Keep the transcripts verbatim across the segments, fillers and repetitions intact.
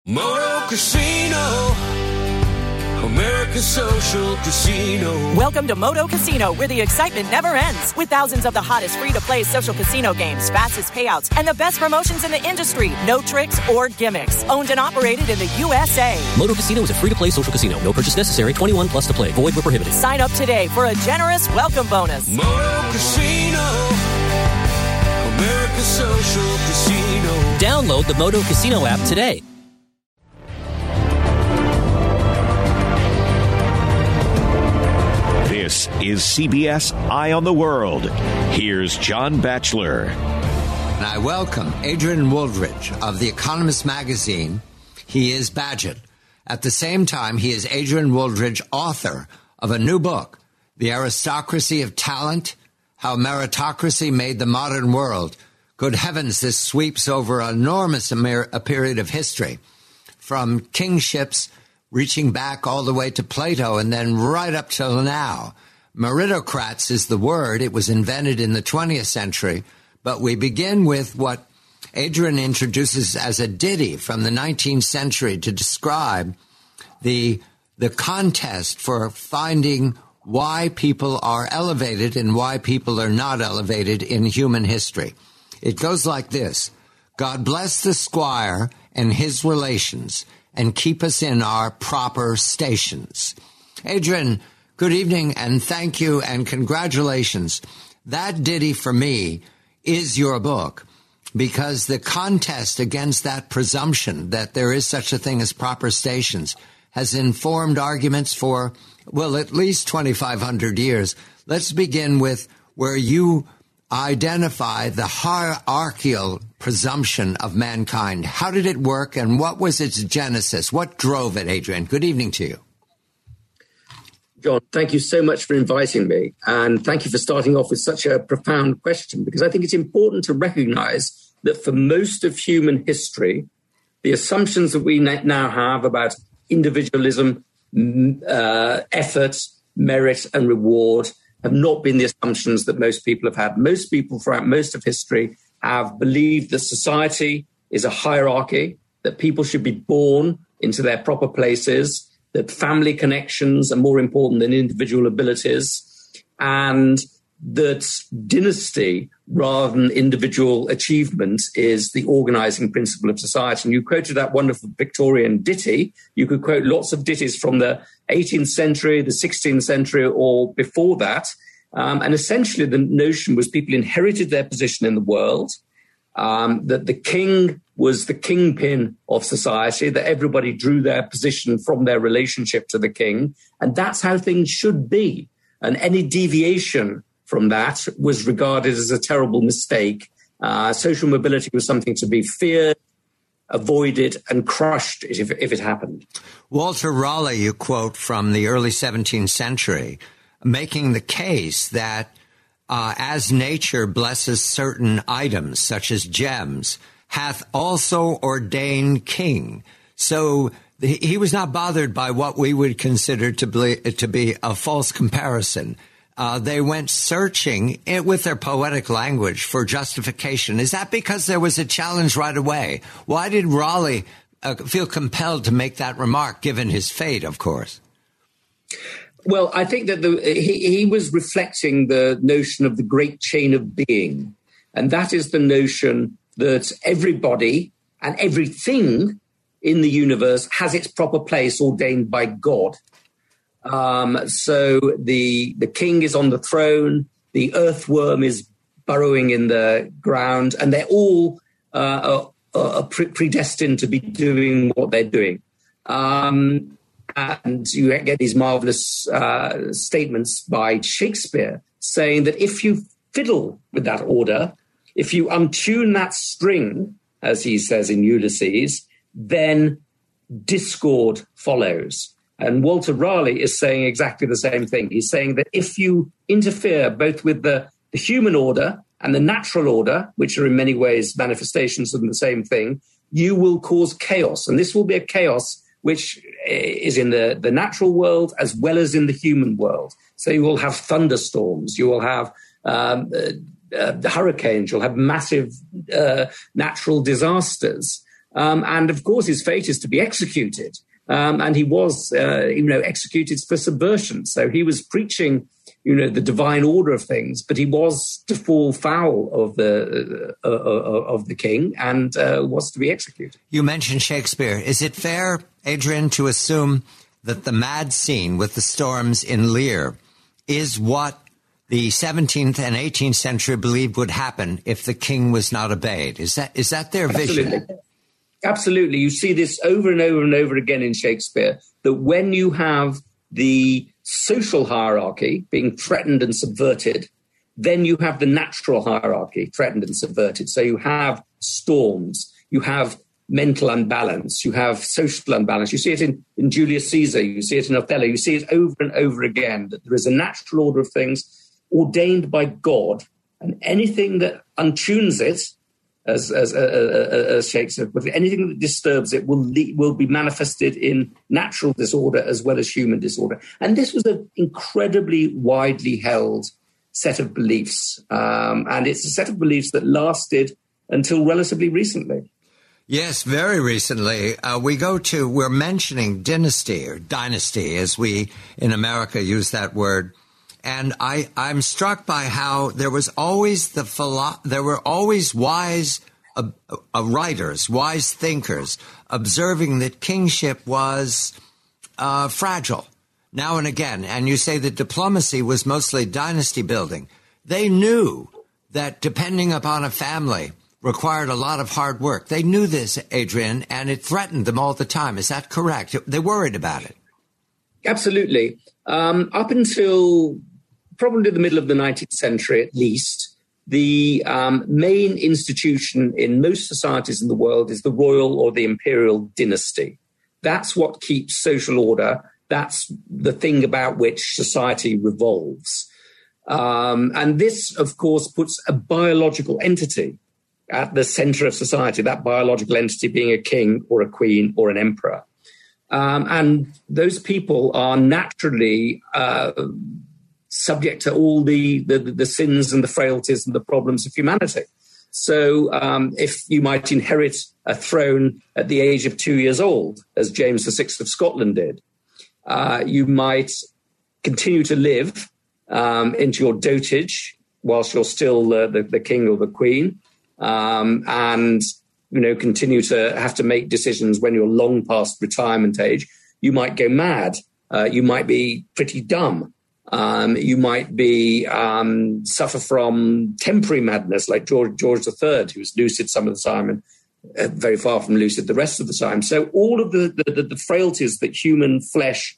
Moto Casino, America's social casino. Welcome to Moto Casino, where the excitement never ends. With thousands of the hottest free-to-play social casino games, fastest payouts, and the best promotions in the industry. No tricks or gimmicks. Owned and operated in the U S A. Moto Casino is a free-to-play social casino. No purchase necessary. twenty-one plus to play. Void where prohibited. Sign up today for a generous welcome bonus. Moto Casino, America's social casino. Download the Moto Casino app today. This is C B S Eye on the World. Here's John Batchelor. And I welcome Adrian Wooldridge of The Economist magazine. He is Badgett. At the same time, he is Adrian Wooldridge, author of a new book, The Aristocracy of Talent, How Meritocracy Made the Modern World. Good heavens, this sweeps over an enormous a period of history, from kingships reaching back all the way to Plato and then right up till now. Meritocrats is the word. It was invented in the twentieth century. But we begin with what Adrian introduces as a ditty from the nineteenth century to describe the, the contest for finding why people are elevated and why people are not elevated in human history. It goes like this. God bless the squire and his relations, and keep us in our proper stations. Adrian, good evening, and thank you, and congratulations. That ditty for me is your book, because the contest against that presumption that there is such a thing as proper stations has informed arguments for, well, at least twenty-five hundred years. Let's begin with where you identify the hierarchical presumption of mankind. How did it work, and what was its genesis? What drove it, Adrian? Good evening to you. John, thank you so much for inviting me, and thank you for starting off with such a profound question, because I think it's important to recognize that for most of human history, the assumptions that we now have about individualism, uh, effort, merit, and reward have not been the assumptions that most people have had. Most people throughout most of history have believed that society is a hierarchy, that people should be born into their proper places, that family connections are more important than individual abilities, and that dynasty rather than individual achievement is the organizing principle of society. And you quoted that wonderful Victorian ditty. You could quote lots of ditties from the eighteenth century, the sixteenth century, or before that. Um, and essentially the notion was people inherited their position in the world, um, that the king was the kingpin of society, that everybody drew their position from their relationship to the king. And that's how things should be. And any deviation from that was regarded as a terrible mistake. Uh, social mobility was something to be feared, avoided, and crushed if, if it happened. Walter Raleigh, you quote from the early seventeenth century, making the case that uh, as nature blesses certain items, such as gems, hath also ordained king. So he was not bothered by what we would consider to be, to be a false comparison. Uh, they went searching it with their poetic language for justification. Is that because there was a challenge right away? Why did Raleigh uh, feel compelled to make that remark, given his fate, of course? Well, I think that the, he, he was reflecting the notion of the great chain of being. And that is the notion that everybody and everything in the universe has its proper place ordained by God. Um, so the the king is on the throne, the earthworm is burrowing in the ground, and they're all uh, are, are predestined to be doing what they're doing. Um, and you get these marvelous uh, statements by Shakespeare saying that if you fiddle with that order, if you untune that string, as he says in Ulysses, then discord follows. And Walter Raleigh is saying exactly the same thing. He's saying that if you interfere both with the, the human order and the natural order, which are in many ways manifestations of the same thing, you will cause chaos. And this will be a chaos which is in the, the natural world as well as in the human world. So you will have thunderstorms, you will have um, uh, uh, hurricanes, you'll have massive uh, natural disasters. Um, and of course, his fate is to be executed. Um, and he was, uh, you know, executed for subversion. So he was preaching, you know, the divine order of things, but he was to fall foul of the uh, uh, of the king and uh, was to be executed. You mentioned Shakespeare. Is it fair, Adrian, to assume that the mad scene with the storms in Lear is what the seventeenth and eighteenth century believed would happen if the king was not obeyed? Is that is that their Absolutely. vision? Absolutely. You see this over and over and over again in Shakespeare, that when you have the social hierarchy being threatened and subverted, then you have the natural hierarchy threatened and subverted. So you have storms, you have mental unbalance, you have social unbalance. You see it in, in Julius Caesar, you see it in Othello, you see it over and over again, that there is a natural order of things ordained by God, and anything that untunes it, as as, uh, as Shakespeare put it, anything that disturbs it will le- will be manifested in natural disorder as well as human disorder. And this was an incredibly widely held set of beliefs, um, and it's a set of beliefs that lasted until relatively recently. Yes, very recently. Uh, we go to, we're mentioning dynasty or dynasty, as we in America use that word. And I, I'm struck by how there was always the philo- there were always wise uh, uh, writers, wise thinkers, observing that kingship was uh, fragile now and again. And you say that diplomacy was mostly dynasty building. They knew that depending upon a family required a lot of hard work. They knew this, Adrian, and it threatened them all the time. Is that correct? They worried about it. Absolutely. Um, up until probably the middle of the nineteenth century, at least, the um, main institution in most societies in the world is the royal or the imperial dynasty. That's what keeps social order. That's the thing about which society revolves. Um, and this, of course, puts a biological entity at the center of society, that biological entity being a king or a queen or an emperor. Um, and those people are naturally uh, subject to all the, the, the sins and the frailties and the problems of humanity. So um, if you might inherit a throne at the age of two years old, as James the Sixth of Scotland did, uh, you might continue to live um, into your dotage whilst you're still uh, the, the king or the queen, um, and you know continue to have to make decisions when you're long past retirement age. You might go mad. Uh, you might be pretty dumb. Um, you might be um, suffer from temporary madness, like George George the Third, who was lucid some of the time and uh, very far from lucid the rest of the time. So all of the the, the frailties that human flesh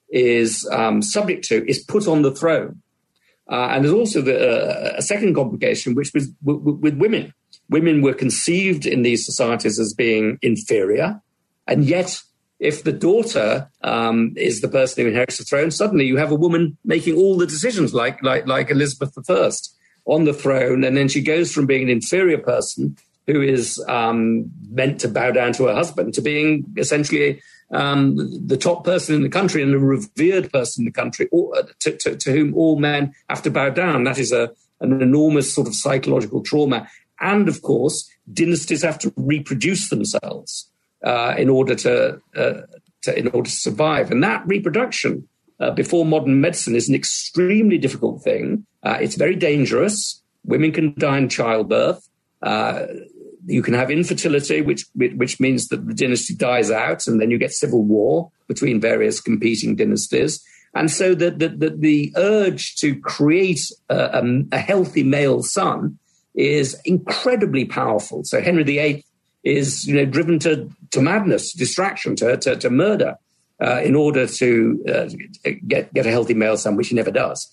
is um, subject to is put on the throne. Uh, and there's also the, uh, a second complication, which was w- w- with women. Women were conceived in these societies as being inferior, and yet if the daughter um, is the person who inherits the throne, suddenly you have a woman making all the decisions, like like like Elizabeth the First on the throne, and then she goes from being an inferior person who is um, meant to bow down to her husband to being essentially um, the top person in the country and a revered person in the country, or, to, to, to whom all men have to bow down. That is a an enormous sort of psychological trauma, and of course, dynasties have to reproduce themselves. Uh, in order to, uh, to in order to survive, and that reproduction uh, before modern medicine is an extremely difficult thing. Uh, it's very dangerous. Women can die in childbirth. Uh, you can have infertility, which which means that the dynasty dies out, and then you get civil war between various competing dynasties. And so the the the, the urge to create a, a, a healthy male son is incredibly powerful. So Henry the Eighth is, you know, driven to, to madness, distraction, to to, to murder, uh, in order to uh, get get a healthy male son, which he never does.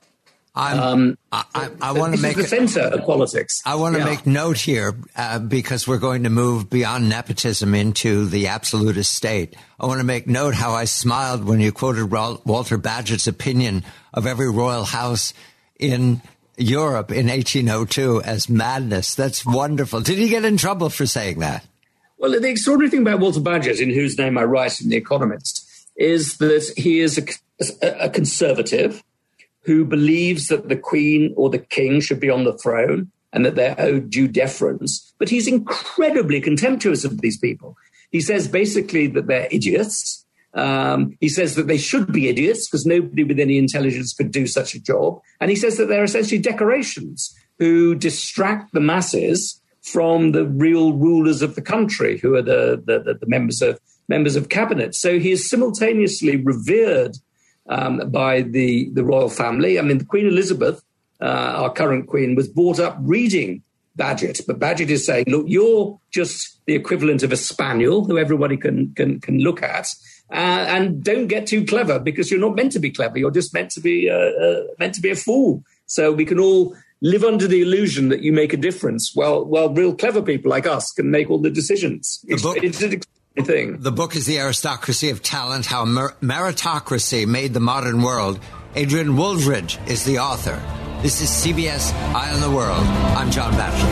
I'm, Um, I, I, I so want to this make is the center of politics. I want to Yeah. make note here uh, because we're going to move beyond nepotism into the absolutist state. I want to make note how I smiled when you quoted Wal- Walter Bagehot's opinion of every royal house in Europe in eighteen oh two as madness. That's wonderful. Did he get in trouble for saying that? Well, the extraordinary thing about Walter Bagehot, in whose name I write in The Economist, is that he is a, a conservative who believes that the Queen or the King should be on the throne, and that they're owed due deference. But he's incredibly contemptuous of these people. He says basically that they're idiots. Um, he says that they should be idiots because nobody with any intelligence could do such a job. And he says that they're essentially decorations who distract the masses from the real rulers of the country, who are the, the, the, the members of members of cabinet. So he is simultaneously revered um, by the, the royal family. I mean, the Queen Elizabeth, uh, our current queen, was brought up reading Bagehot, but Bagehot is saying, look, you're just the equivalent of a spaniel who everybody can can, can look at, uh, and don't get too clever because you're not meant to be clever. You're just meant to be uh, uh, meant to be a fool. So we can all live under the illusion that you make a difference. Well, well, real clever people like us can make all the decisions. It's, book, it's an exciting thing. The book is The Aristocracy of Talent, How Mer- Meritocracy Made the Modern World. Adrian Wooldridge is the author. This is C B S Eye on the World. I'm John Batchelor.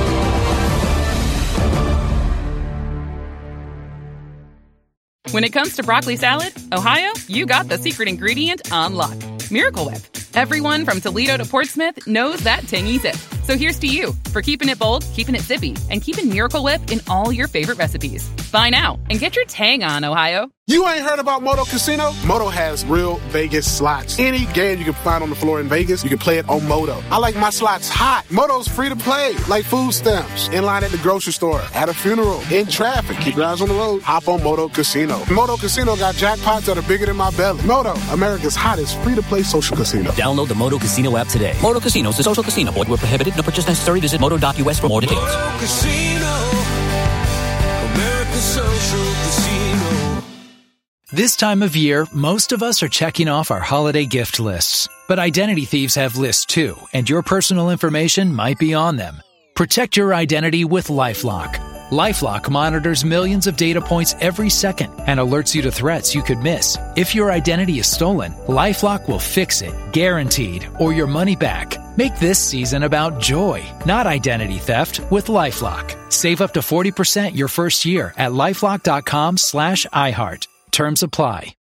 When it comes to broccoli salad, Ohio, you got the secret ingredient on lock. Miracle Whip. Everyone from Toledo to Portsmouth knows that tangy zip. So here's to you for keeping it bold, keeping it zippy, and keeping Miracle Whip in all your favorite recipes. Buy now and get your tang on, Ohio. You ain't heard about Moto Casino? Moto has real Vegas slots. Any game you can find on the floor in Vegas, you can play it on Moto. I like my slots hot. Moto's free to play, like food stamps. In line at the grocery store, at a funeral, in traffic. Keep your eyes on the road. Hop on Moto Casino. Moto Casino got jackpots that are bigger than my belly. Moto, America's hottest free-to-play social casino. Download the Moto Casino app today. Moto Casino is a social casino. Void where prohibited. No purchase necessary. Visit moto dot U S for more details. Moto Casino, America's social casino. This time of year, most of us are checking off our holiday gift lists. But identity thieves have lists too, and your personal information might be on them. Protect your identity with LifeLock. LifeLock monitors millions of data points every second and alerts you to threats you could miss. If your identity is stolen, LifeLock will fix it, guaranteed, or your money back. Make this season about joy, not identity theft, with LifeLock. Save up to forty percent your first year at LifeLock dot com slash iHeart. Terms apply.